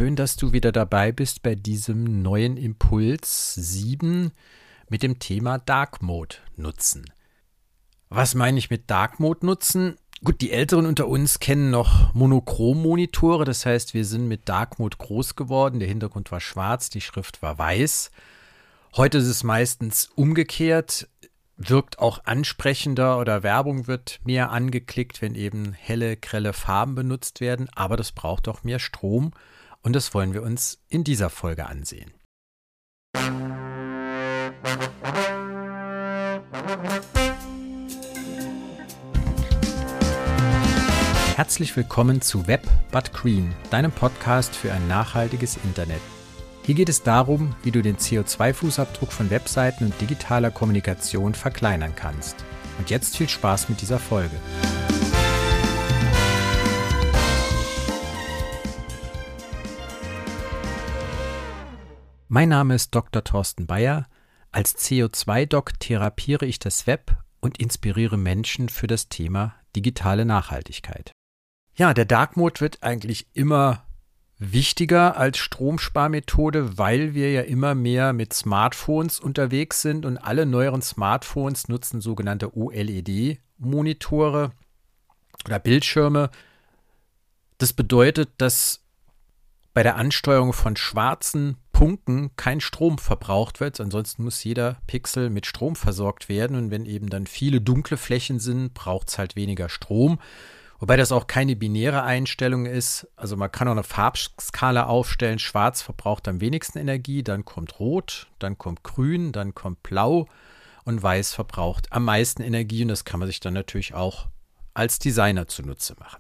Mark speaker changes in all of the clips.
Speaker 1: schön, dass du wieder dabei bist bei diesem neuen Impuls 7 mit dem Thema Dark Mode nutzen. Was meine ich mit Dark Mode nutzen? Gut, die Älteren unter uns kennen noch Monochrom-Monitore, das heißt, wir sind mit Dark Mode groß geworden, der Hintergrund war schwarz, die Schrift war weiß. Heute ist es meistens umgekehrt, wirkt auch ansprechender oder Werbung wird mehr angeklickt, wenn eben helle, grelle Farben benutzt werden, aber das braucht auch mehr Strom und das wollen wir uns in dieser Folge ansehen. Herzlich willkommen zu Web but Green, deinem Podcast für ein nachhaltiges Internet. Hier geht es darum, wie du den CO2-Fußabdruck von Webseiten und digitaler Kommunikation verkleinern kannst. Und jetzt viel Spaß mit dieser Folge. Mein Name ist Dr. Thorsten Bayer. Als CO2-Doc therapiere ich das Web und inspiriere Menschen für das Thema digitale Nachhaltigkeit. Ja, der Dark Mode wird eigentlich immer wichtiger als Stromsparmethode, weil wir ja immer mehr mit Smartphones unterwegs sind und alle neueren Smartphones nutzen sogenannte OLED-Monitore oder Bildschirme. Das bedeutet, dass bei der Ansteuerung von schwarzen Punkten kein Strom verbraucht wird, ansonsten muss jeder Pixel mit Strom versorgt werden und wenn eben dann viele dunkle Flächen sind, braucht es halt weniger Strom. Wobei das auch keine binäre Einstellung ist. Also man kann auch eine Farbskala aufstellen. Schwarz verbraucht am wenigsten Energie, dann kommt Rot, dann kommt Grün, dann kommt Blau und Weiß verbraucht am meisten Energie. Und das kann man sich dann natürlich auch als Designer zunutze machen.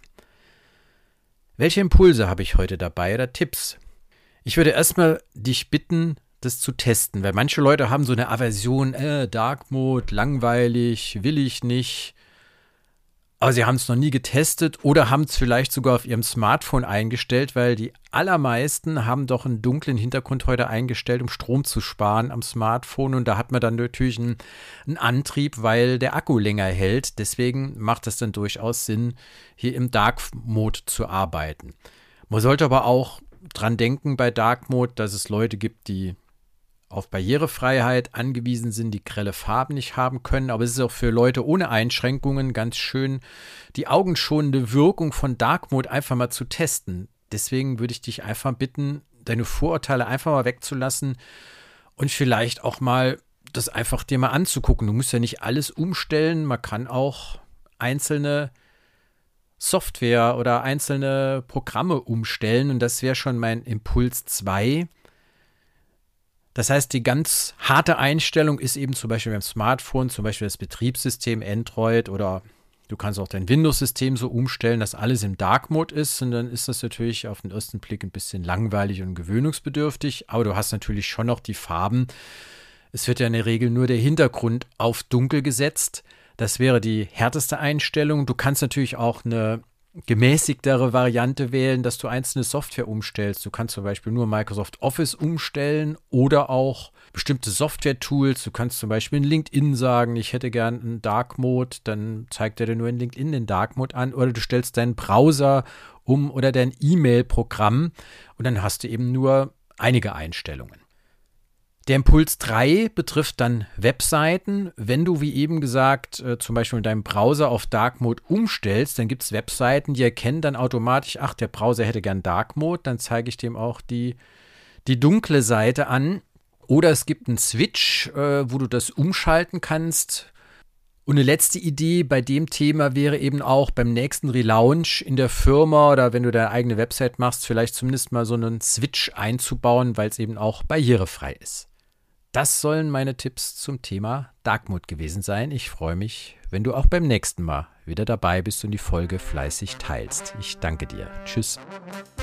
Speaker 1: Welche Impulse habe ich heute dabei oder Tipps? Ich würde erstmal dich bitten, das zu testen, weil manche Leute haben so eine Aversion, Dark Mode, langweilig, will ich nicht. Aber sie haben es noch nie getestet oder haben es vielleicht sogar auf ihrem Smartphone eingestellt, weil die allermeisten haben doch einen dunklen Hintergrund heute eingestellt, um Strom zu sparen am Smartphone. Und da hat man dann natürlich einen Antrieb, weil der Akku länger hält. Deswegen macht es dann durchaus Sinn, hier im Dark Mode zu arbeiten. Man sollte aber auch dran denken bei Dark Mode, dass es Leute gibt, die auf Barrierefreiheit angewiesen sind, die grelle Farben nicht haben können. Aber es ist auch für Leute ohne Einschränkungen ganz schön, die augenschonende Wirkung von Dark Mode einfach mal zu testen. Deswegen würde ich dich einfach bitten, deine Vorurteile einfach mal wegzulassen und vielleicht auch mal das einfach dir mal anzugucken. Du musst ja nicht alles umstellen. Man kann auch einzelne Software oder einzelne Programme umstellen. Und das wäre schon mein Impuls 2. Das heißt, die ganz harte Einstellung ist eben zum Beispiel beim Smartphone, zum Beispiel das Betriebssystem Android oder du kannst auch dein Windows-System so umstellen, dass alles im Dark Mode ist und dann ist das natürlich auf den ersten Blick ein bisschen langweilig und gewöhnungsbedürftig, aber du hast natürlich schon noch die Farben. Es wird ja in der Regel nur der Hintergrund auf dunkel gesetzt. Das wäre die härteste Einstellung. Du kannst natürlich auch eine gemäßigtere Variante wählen, dass du einzelne Software umstellst. Du kannst zum Beispiel nur Microsoft Office umstellen oder auch bestimmte Software-Tools. Du kannst zum Beispiel in LinkedIn sagen, ich hätte gern einen Dark Mode, dann zeigt er dir nur in LinkedIn den Dark Mode an oder du stellst deinen Browser um oder dein E-Mail-Programm und dann hast du eben nur einige Einstellungen. Der Impuls 3 betrifft dann Webseiten. Wenn du, wie eben gesagt, zum Beispiel in deinem Browser auf Dark Mode umstellst, dann gibt es Webseiten, die erkennen dann automatisch, ach, der Browser hätte gern Dark Mode, dann zeige ich dem auch die dunkle Seite an. Oder es gibt einen Switch, wo du das umschalten kannst. Und eine letzte Idee bei dem Thema wäre eben auch beim nächsten Relaunch in der Firma oder wenn du deine eigene Website machst, vielleicht zumindest mal so einen Switch einzubauen, weil es eben auch barrierefrei ist. Das sollen meine Tipps zum Thema Dark Mode gewesen sein. Ich freue mich, wenn du auch beim nächsten Mal wieder dabei bist und die Folge fleißig teilst. Ich danke dir. Tschüss.